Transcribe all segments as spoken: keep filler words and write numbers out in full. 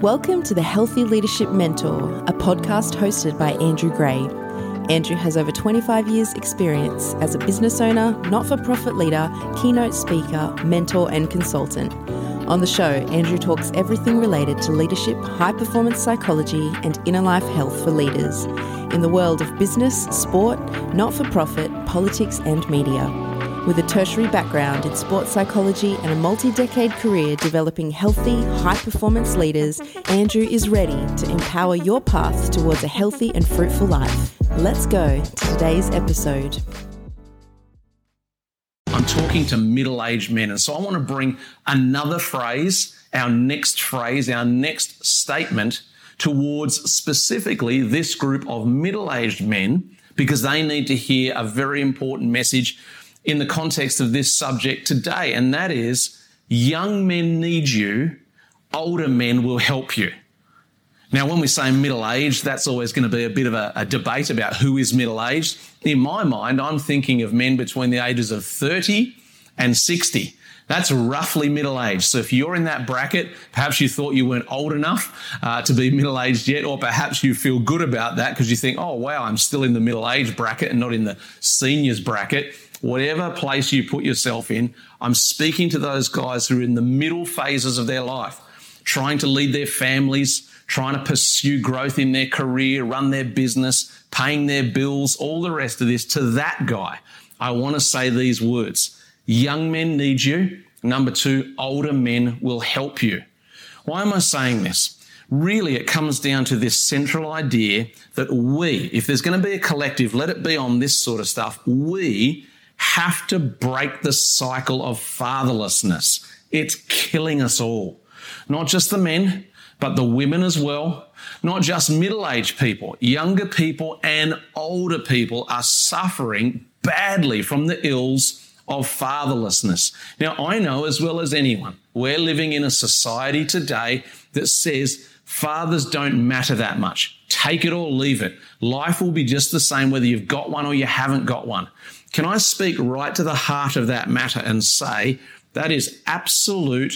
Welcome to the Healthy Leadership Mentor, a podcast hosted by Andrew Gray. Andrew has over twenty-five years experience as a business owner, not-for-profit leader, keynote speaker, mentor and consultant. On the show, Andrew talks everything related to leadership, high-performance psychology and inner life health for leaders in the world of business, sport, not-for-profit, politics and media. With a tertiary background in sports psychology and a multi-decade career developing healthy, high-performance leaders, Andrew is ready to empower your path towards a healthy and fruitful life. Let's go to today's episode. I'm talking to middle-aged men, and so I want to bring another phrase, our next phrase, our next statement towards specifically this group of middle-aged men, because they need to hear a very important message in the context of this subject today, and that is, young men need you, older men will help you. Now, when we say middle-aged, that's always going to be a bit of a, a debate about who is middle-aged. In my mind, I'm thinking of men between the ages of thirty and sixty. That's roughly middle-aged. So if you're in that bracket, perhaps you thought you weren't old enough uh, to be middle-aged yet, or perhaps you feel good about that because you think, oh, wow, I'm still in the middle-aged bracket and not in the seniors bracket. Whatever place you put yourself in, I'm speaking to those guys who are in the middle phases of their life, trying to lead their families, trying to pursue growth in their career, run their business, paying their bills, all the rest of this. To that guy, I want to say these words. Young men need you. Number two, older men will help you. Why am I saying this? Really, it comes down to this central idea that we, if there's going to be a collective, let it be on this sort of stuff, we have to break the cycle of fatherlessness. It's killing us all. Not just the men, but the women as well. Not just middle-aged people, younger people and older people are suffering badly from the ills of fatherlessness. Now, I know as well as anyone, we're living in a society today that says fathers don't matter that much. Take it or leave it. Life will be just the same whether you've got one or you haven't got one. Can I speak right to the heart of that matter and say that is absolute,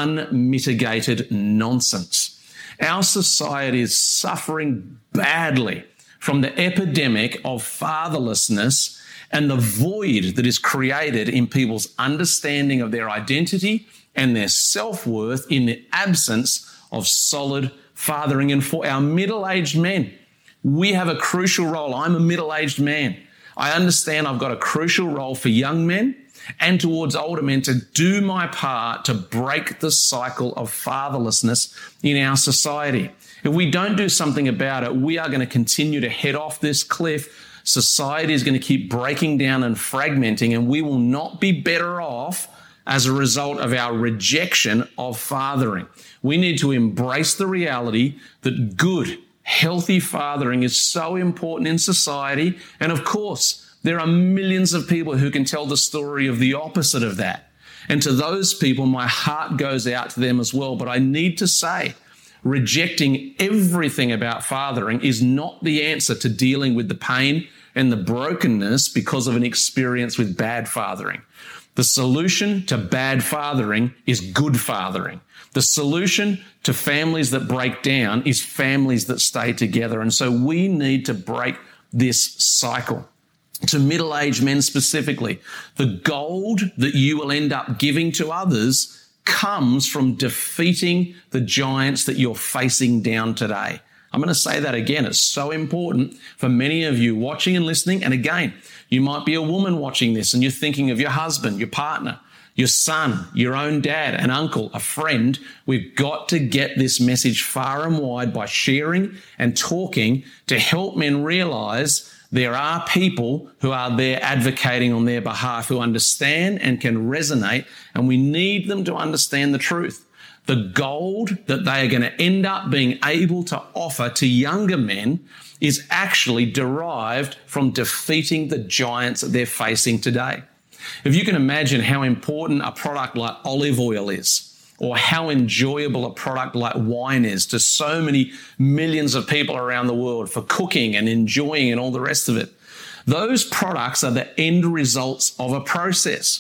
unmitigated nonsense. Our society is suffering badly from the epidemic of fatherlessness and the void that is created in people's understanding of their identity and their self-worth in the absence of solid fathering. And for our middle-aged men, we have a crucial role. I'm a middle-aged man. I understand I've got a crucial role for young men and towards older men to do my part to break the cycle of fatherlessness in our society. If we don't do something about it, we are going to continue to head off this cliff. Society is going to keep breaking down and fragmenting, and we will not be better off as a result of our rejection of fathering. We need to embrace the reality that good, healthy fathering is so important in society. And of course, there are millions of people who can tell the story of the opposite of that. And to those people, my heart goes out to them as well. But I need to say, rejecting everything about fathering is not the answer to dealing with the pain and the brokenness because of an experience with bad fathering. The solution to bad fathering is good fathering. The solution to families that break down is families that stay together. And so we need to break this cycle. To middle-aged men specifically, the gold that you will end up giving to others comes from defeating the giants that you're facing down today. I'm going to say that again. It's so important for many of you watching and listening. And again, you might be a woman watching this and you're thinking of your husband, your partner, your son, your own dad, an uncle, a friend. We've got to get this message far and wide by sharing and talking to help men realize there are people who are there advocating on their behalf, who understand and can resonate, and we need them to understand the truth. The gold that they are going to end up being able to offer to younger men is actually derived from defeating the giants that they're facing today. If you can imagine how important a product like olive oil is, or how enjoyable a product like wine is to so many millions of people around the world for cooking and enjoying and all the rest of it, those products are the end results of a process.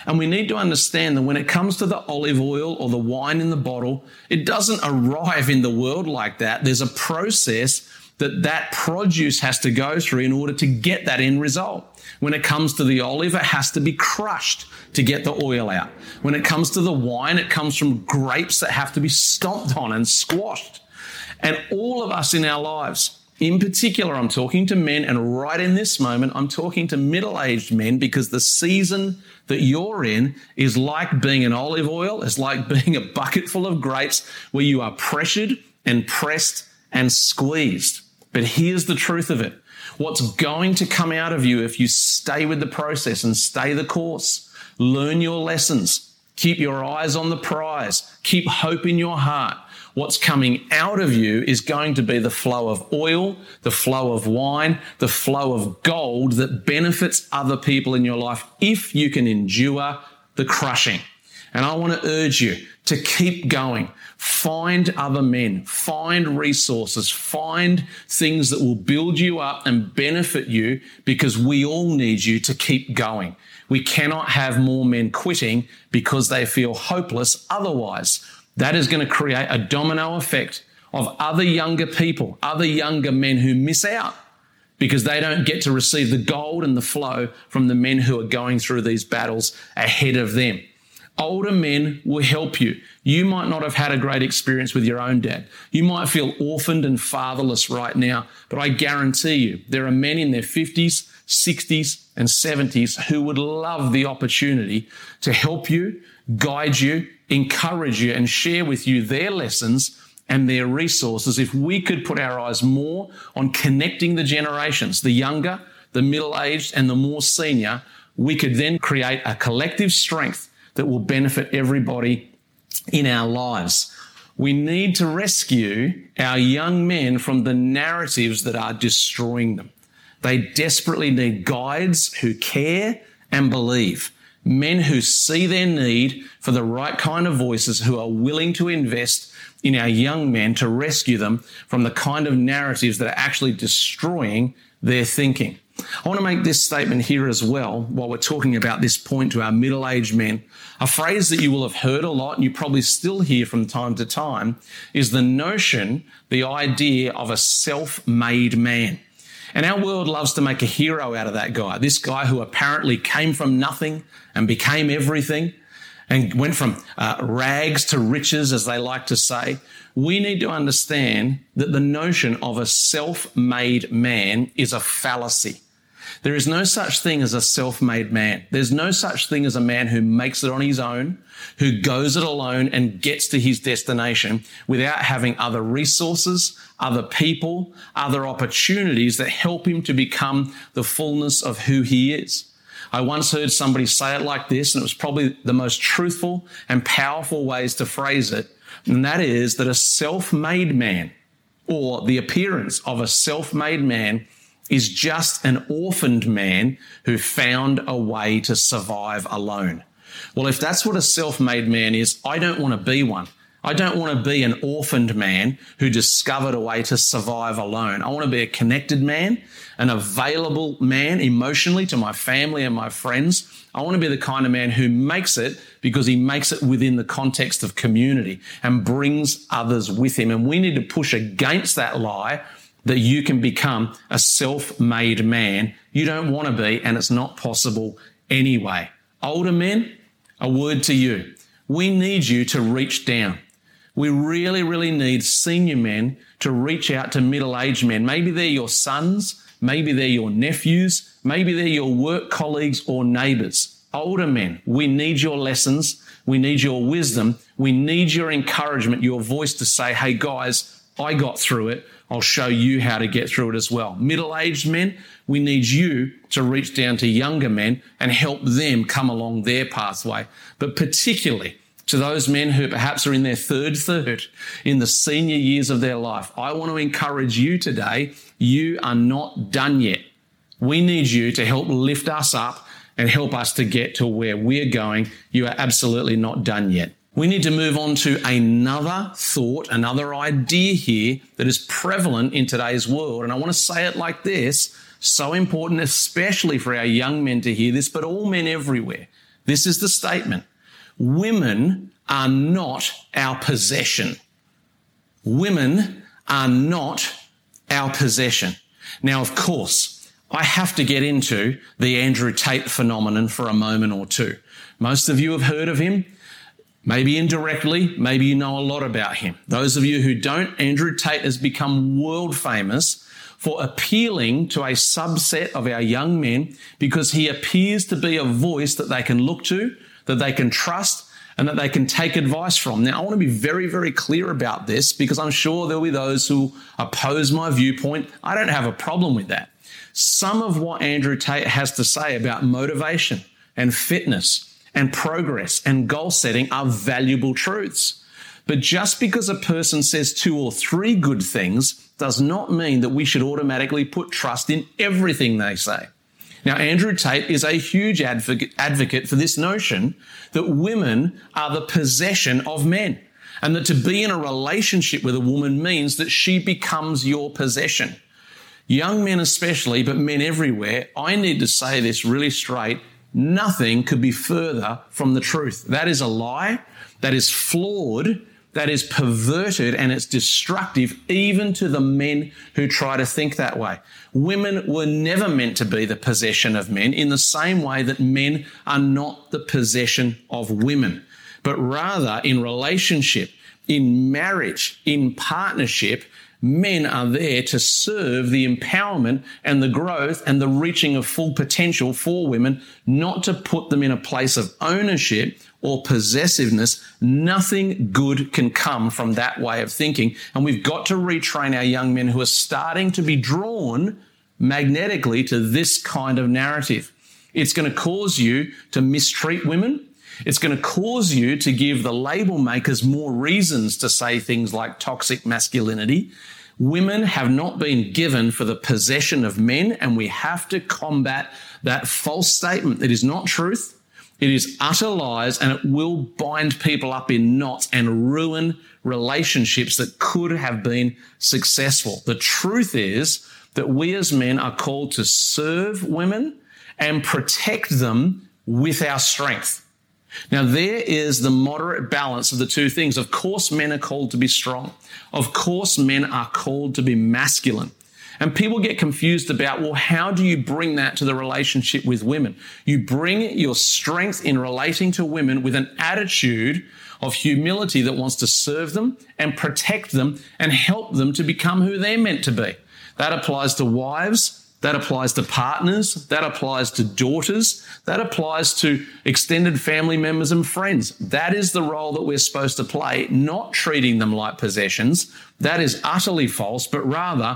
And we need to understand that when it comes to the olive oil or the wine in the bottle, it doesn't arrive in the world like that. There's a process that that produce has to go through in order to get that end result. When it comes to the olive, it has to be crushed to get the oil out. When it comes to the wine, it comes from grapes that have to be stomped on and squashed. And all of us in our lives, in particular, I'm talking to men, and right in this moment, I'm talking to middle-aged men, because the season that you're in is like being an olive oil. It's like being a bucket full of grapes where you are pressured and pressed and squeezed. But here's the truth of it. What's going to come out of you if you stay with the process and stay the course, learn your lessons, keep your eyes on the prize, keep hope in your heart, what's coming out of you is going to be the flow of oil, the flow of wine, the flow of gold that benefits other people in your life if you can endure the crushing. And I want to urge you to keep going. Find other men, find resources, find things that will build you up and benefit you, because we all need you to keep going. We cannot have more men quitting because they feel hopeless otherwise. That is going to create a domino effect of other younger people, other younger men who miss out because they don't get to receive the gold and the flow from the men who are going through these battles ahead of them. Older men will help you. You might not have had a great experience with your own dad. You might feel orphaned and fatherless right now, but I guarantee you there are men in their fifties, sixties and seventies who would love the opportunity to help you, guide you, encourage you and share with you their lessons and their resources. If we could put our eyes more on connecting the generations, the younger, the middle-aged and the more senior, we could then create a collective strength that will benefit everybody in our lives. We need to rescue our young men from the narratives that are destroying them. They desperately need guides who care and believe, men who see their need for the right kind of voices, who are willing to invest in our young men to rescue them from the kind of narratives that are actually destroying their thinking. I want to make this statement here as well while we're talking about this point to our middle-aged men. A phrase that you will have heard a lot and you probably still hear from time to time is the notion, the idea of a self-made man. And our world loves to make a hero out of that guy, this guy who apparently came from nothing and became everything and went from uh, rags to riches, as they like to say. We need to understand that the notion of a self-made man is a fallacy. There is no such thing as a self-made man. There's no such thing as a man who makes it on his own, who goes it alone and gets to his destination without having other resources, other people, other opportunities that help him to become the fullness of who he is. I once heard somebody say it like this, and it was probably the most truthful and powerful ways to phrase it, and that is that a self-made man, or the appearance of a self-made man, is just an orphaned man who found a way to survive alone. Well, if that's what a self-made man is, I don't want to be one. I don't want to be an orphaned man who discovered a way to survive alone. I want to be a connected man, an available man emotionally to my family and my friends. I want to be the kind of man who makes it because he makes it within the context of community and brings others with him. And we need to push against that lie that you can become a self-made man. You don't want to be, and it's not possible anyway. Older men, a word to you. We need you to reach down. We really, really need senior men to reach out to middle-aged men. Maybe they're your sons, maybe they're your nephews, maybe they're your work colleagues or neighbours. Older men, we need your lessons, we need your wisdom, we need your encouragement, your voice to say, hey guys, I got through it. I'll show you how to get through it as well. Middle-aged men, we need you to reach down to younger men and help them come along their pathway. But particularly to those men who perhaps are in their third third, in the senior years of their life, I want to encourage you today, you are not done yet. We need you to help lift us up and help us to get to where we're going. You are absolutely not done yet. We need to move on to another thought, another idea here that is prevalent in today's world. And I want to say it like this, so important, especially for our young men to hear this, but all men everywhere. This is the statement. Women are not our possession. Women are not our possession. Now, of course, I have to get into the Andrew Tate phenomenon for a moment or two. Most of you have heard of him, maybe indirectly, maybe you know a lot about him. Those of you who don't, Andrew Tate has become world famous for appealing to a subset of our young men because he appears to be a voice that they can look to, that they can trust, and that they can take advice from. Now, I want to be very, very clear about this because I'm sure there'll be those who oppose my viewpoint. I don't have a problem with that. Some of what Andrew Tate has to say about motivation and fitness and progress and goal setting are valuable truths. But just because a person says two or three good things does not mean that we should automatically put trust in everything they say. Now, Andrew Tate is a huge advocate, advocate for this notion that women are the possession of men, and that to be in a relationship with a woman means that she becomes your possession. Young men especially, but men everywhere, I need to say this really straight. Nothing could be further from the truth. That is a lie. That is flawed. That is perverted, and it's destructive even to the men who try to think that way. Women were never meant to be the possession of men in the same way that men are not the possession of women, but rather in relationship, in marriage, in partnership, men are there to serve the empowerment and the growth and the reaching of full potential for women, not to put them in a place of ownership or possessiveness. Nothing good can come from that way of thinking. And we've got to retrain our young men who are starting to be drawn magnetically to this kind of narrative. It's going to cause you to mistreat women. It's going to cause you to give the label makers more reasons to say things like toxic masculinity. Women have not been given for the possession of men, and we have to combat that false statement. It is not truth. It is utter lies, and it will bind people up in knots and ruin relationships that could have been successful. The truth is that we as men are called to serve women and protect them with our strength. Now, there is the moderate balance of the two things. Of course, men are called to be strong. Of course, men are called to be masculine. And people get confused about, well, how do you bring that to the relationship with women? You bring your strength in relating to women with an attitude of humility that wants to serve them and protect them and help them to become who they're meant to be. That applies to wives. That applies to partners. That applies to daughters. That applies to extended family members and friends. That is the role that we're supposed to play, not treating them like possessions. That is utterly false, but rather,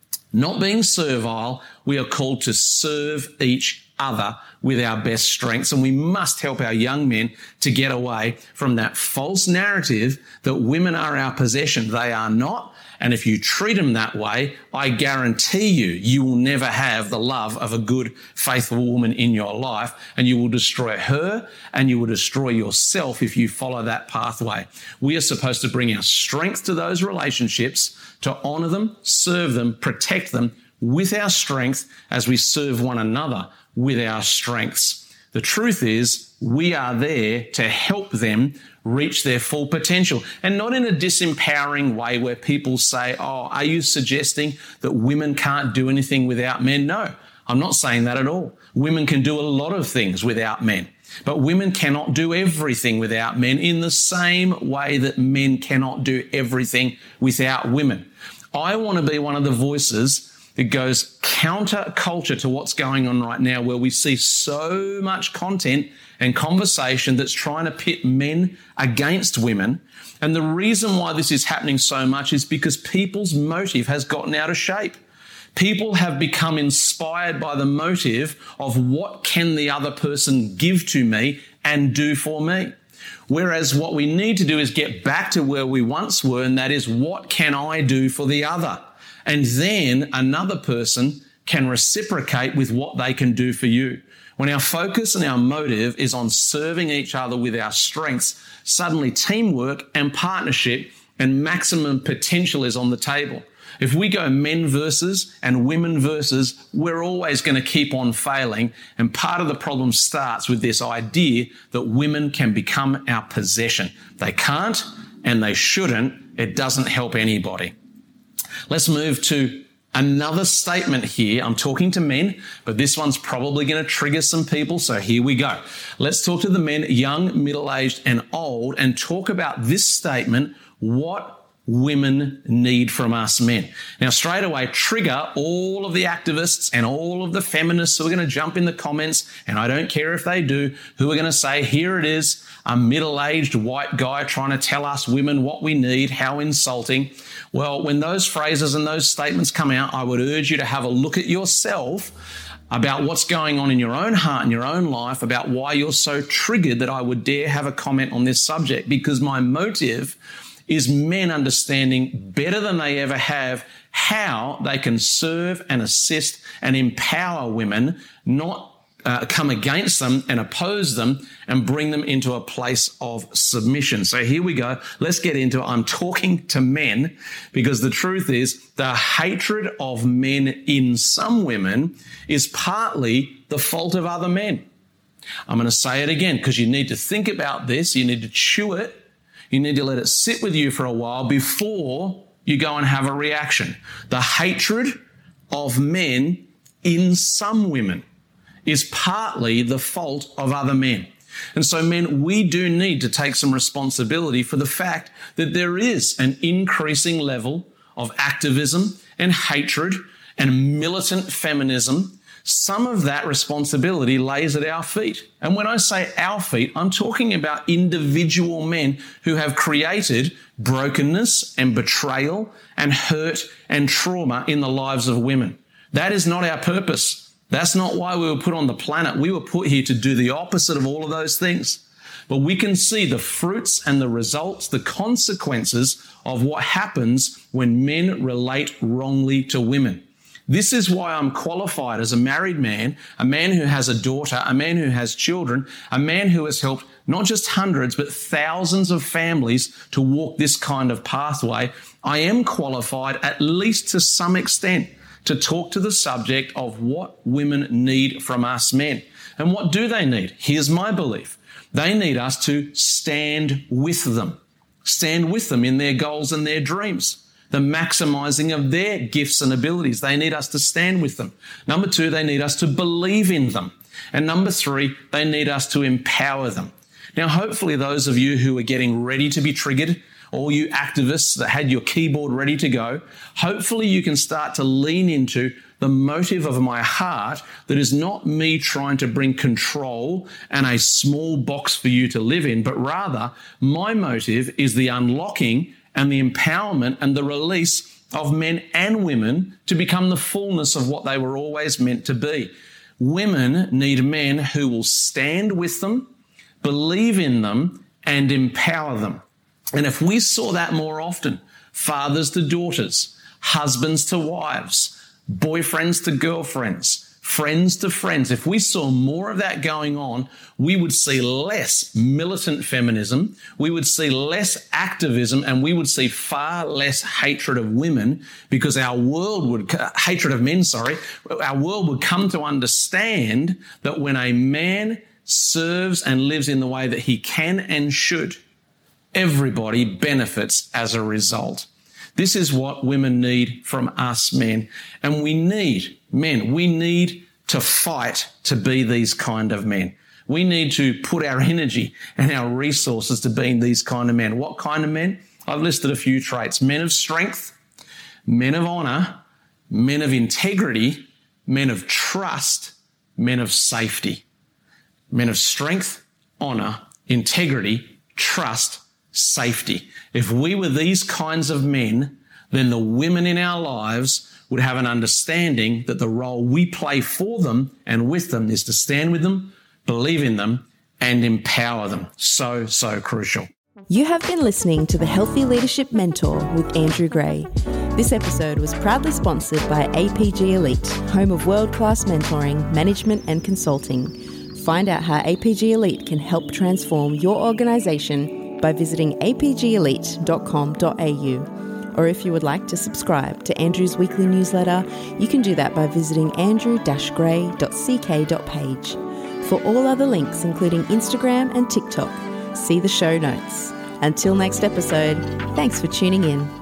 not being servile, we are called to serve each other with our best strengths. And we must help our young men to get away from that false narrative that women are our possession. They are not. And if you treat them that way, I guarantee you, you will never have the love of a good, faithful woman in your life, and you will destroy her and you will destroy yourself if you follow that pathway. We are supposed to bring our strength to those relationships, to honor them, serve them, protect them with our strength as we serve one another with our strengths. The truth is, we are there to help them reach their full potential, and not in a disempowering way where people say, oh, are you suggesting that women can't do anything without men? No, I'm not saying that at all. Women can do a lot of things without men, but women cannot do everything without men in the same way that men cannot do everything without women. I want to be one of the voices that goes counter-culture to what's going on right now, where we see so much content and conversation that's trying to pit men against women. And the reason why this is happening so much is because people's motive has gotten out of shape. People have become inspired by the motive of what can the other person give to me and do for me. Whereas what we need to do is get back to where we once were, and that is, what can I do for the other? And then another person can reciprocate with what they can do for you. When our focus and our motive is on serving each other with our strengths, suddenly teamwork and partnership and maximum potential is on the table. If we go men versus and women versus, we're always going to keep on failing. And part of the problem starts with this idea that women can become our possession. They can't and they shouldn't. It doesn't help anybody. Let's move to another statement here. I'm talking to men, but this one's probably going to trigger some people. So here we go. Let's talk to the men, young, middle-aged, and old, and talk about this statement, what women need from us men. Now, straight away, trigger all of the activists and all of the feminists who are going to jump in the comments, and I don't care if they do, who are going to say, here it is, a middle-aged white guy trying to tell us women what we need, how insulting. Well, when those phrases and those statements come out, I would urge you to have a look at yourself about what's going on in your own heart and your own life, about why you're so triggered that I would dare have a comment on this subject, because my motive is men understanding better than they ever have how they can serve and assist and empower women, not uh, come against them and oppose them and bring them into a place of submission. So here we go. Let's get into it. I'm talking to men because the truth is the hatred of men in some women is partly the fault of other men. I'm going to say it again because you need to think about this. You need to chew it. You need to let it sit with you for a while before you go and have a reaction. The hatred of men in some women is partly the fault of other men. And so, men, we do need to take some responsibility for the fact that there is an increasing level of activism and hatred and militant feminism. Some of that responsibility lays at our feet. And when I say our feet, I'm talking about individual men who have created brokenness and betrayal and hurt and trauma in the lives of women. That is not our purpose. That's not why we were put on the planet. We were put here to do the opposite of all of those things. But we can see the fruits and the results, the consequences of what happens when men relate wrongly to women. This is why I'm qualified as a married man, a man who has a daughter, a man who has children, a man who has helped not just hundreds, but thousands of families to walk this kind of pathway. I am qualified, at least to some extent, to talk to the subject of what women need from us men. And what do they need? Here's my belief. They need us to stand with them, stand with them in their goals and their dreams, the maximizing of their gifts and abilities. They need us to stand with them. Number two, they need us to believe in them. And number three, they need us to empower them. Now, hopefully those of you who are getting ready to be triggered, all you activists that had your keyboard ready to go, hopefully you can start to lean into the motive of my heart that is not me trying to bring control and a small box for you to live in, but rather my motive is the unlocking and the empowerment and the release of men and women to become the fullness of what they were always meant to be. Women need men who will stand with them, believe in them, and empower them. And if we saw that more often, fathers to daughters, husbands to wives, boyfriends to girlfriends, friends to friends, if we saw more of that going on, we would see less militant feminism, we would see less activism, and we would see far less hatred of women, because our world would, hatred of men, sorry, our world would come to understand that when a man serves and lives in the way that he can and should, everybody benefits as a result. This is what women need from us men. And we need, men, we need to fight to be these kind of men. We need to put our energy and our resources to being these kind of men. What kind of men? I've listed a few traits. Men of strength, men of honor, men of integrity, men of trust, men of safety. Men of strength, honor, integrity, trust, safety. If we were these kinds of men, then the women in our lives would have an understanding that the role we play for them and with them is to stand with them, believe in them, and empower them. So, so crucial. You have been listening to the Healthy Leadership Mentor with Andrew Gray. This episode was proudly sponsored by A P G Elite, home of world-class mentoring, management, and consulting. Find out how A P G Elite can help transform your organization by visiting a p g elite dot com dot a u. or if you would like to subscribe to Andrew's weekly newsletter, you can do that by visiting andrew dash gray dot c k dot page. For all other links, including Instagram and TikTok, see the show notes. Until next episode, thanks for tuning in.